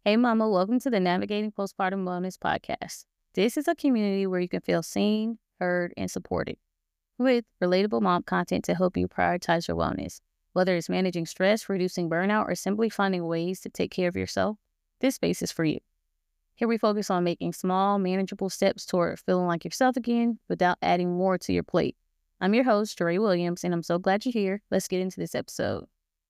Hey, Mama, welcome to the Navigating Postpartum Wellness podcast. This is a community where you can feel seen, heard, and supported with relatable mom content to help you prioritize your wellness. Whether it's managing stress, reducing burnout, or simply finding ways to take care of yourself, this space is for you. Here we focus on making small, manageable steps toward feeling like yourself again without adding more to your plate. I'm your host, Jeray Williams, and I'm so glad you're here. Let's get into this episode.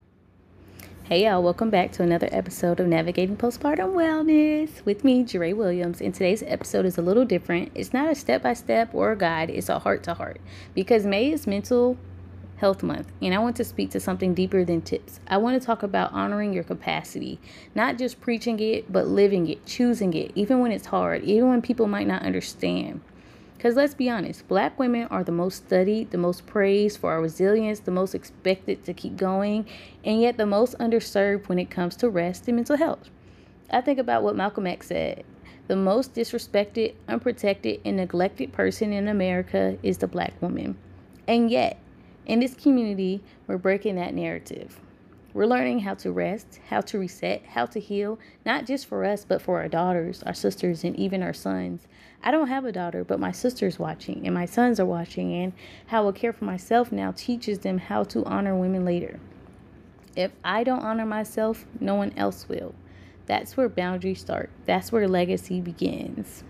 Hey y'all, welcome back to another episode of Navigating Postpartum Wellness with me, Jeray Williams. And today's episode is a little different. It's not a step-by-step or a guide, it's a heart-to-heart. Because May is Mental Health Month, and I want to speak to something deeper than tips. I want to talk about honoring your capacity, not just preaching it, but living it, choosing it, even when it's hard, even when people might not understand. Because let's be honest, Black women are the most studied, the most praised for our resilience, the most expected to keep going, and yet the most underserved when it comes to rest and mental health. I think about what Malcolm X said. The most disrespected, unprotected, and neglected person in America is the Black woman. And yet, in this community, we're breaking that narrative. We're learning how to rest, how to reset, how to heal, not just for us, but for our daughters, our sisters, and even our sons. I don't have a daughter, but my sister's watching, and my sons are watching, and how I care for myself now teaches them how to honor women later. If I don't honor myself, no one else will. That's where boundaries start. That's where legacy begins.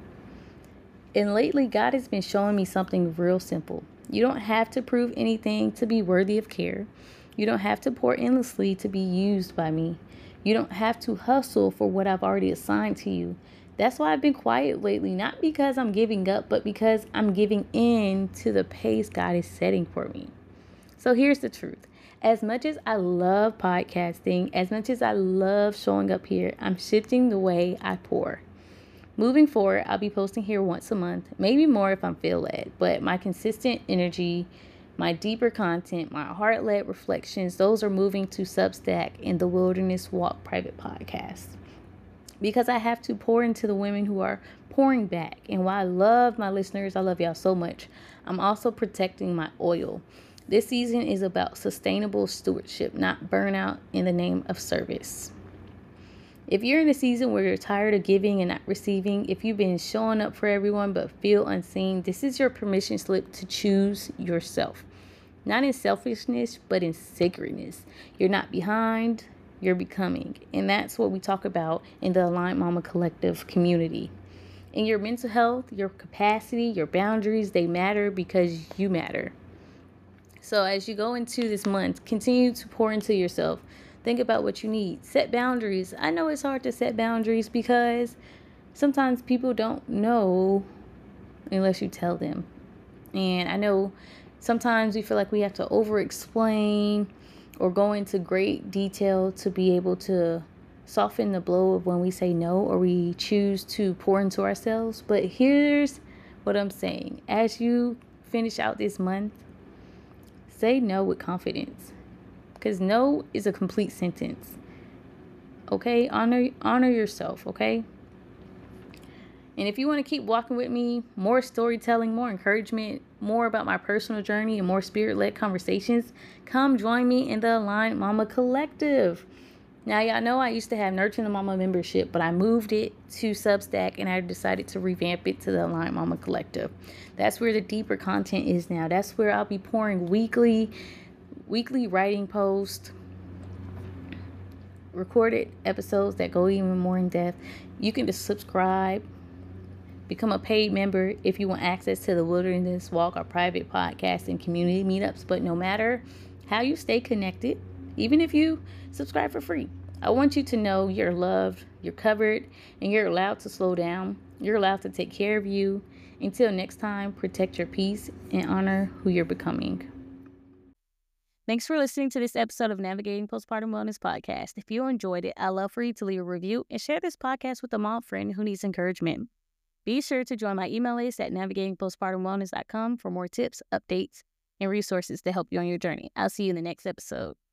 And lately, God has been showing me something real simple. You don't have to prove anything to be worthy of care. You don't have to pour endlessly to be used by me. You don't have to hustle for what I've already assigned to you. That's why I've been quiet lately, not because I'm giving up, but because I'm giving in to the pace God is setting for me. So here's the truth. As much as I love podcasting, as much as I love showing up here, I'm shifting the way I pour. Moving forward, I'll be posting here once a month, maybe more if I'm feel-led, but my consistent energy, my deeper content, my heart-led reflections, those are moving to Substack and the Wilderness Walk private podcast. Because I have to pour into the women who are pouring back. And while I love my listeners, I love y'all so much, I'm also protecting my oil. This season is about sustainable stewardship, not burnout in the name of service. If you're in a season where you're tired of giving and not receiving, if you've been showing up for everyone but feel unseen, this is your permission slip to choose yourself. Not in selfishness, but in sacredness. You're not behind, you're becoming. And that's what we talk about in the Aligned Mama Collective community. In your mental health, your capacity, your boundaries, they matter because you matter. So as you go into this month, continue to pour into yourself. Think about what you need. Set boundaries. I know it's hard to set boundaries because sometimes people don't know unless you tell them. And I know sometimes we feel like we have to over-explain or go into great detail to be able to soften the blow of when we say no or we choose to pour into ourselves. But here's what I'm saying. As you finish out this month, say no with confidence. Because no is a complete sentence. Okay? Honor yourself, okay? And if you want to keep walking with me, more storytelling, more encouragement, more about my personal journey, and more spirit-led conversations, come join me in the Aligned Mama Collective. Now, y'all know I used to have Nurturing the Mama membership, but I moved it to Substack, and I decided to revamp it to the Aligned Mama Collective. That's where the deeper content is now. That's where I'll be pouring weekly writing posts, recorded episodes that go even more in depth. You can just subscribe, become a paid member if you want access to the Wilderness Walk, our private podcast and community meetups. But no matter how you stay connected, even if you subscribe for free, I want you to know you're loved, you're covered, and you're allowed to slow down. You're allowed to take care of you. Until next time, protect your peace and honor who you're becoming. Thanks for listening to this episode of Navigating Postpartum Wellness Podcast. If you enjoyed it, I'd love for you to leave a review and share this podcast with a mom friend who needs encouragement. Be sure to join my email list at navigatingpostpartumwellness.com for more tips, updates, and resources to help you on your journey. I'll see you in the next episode.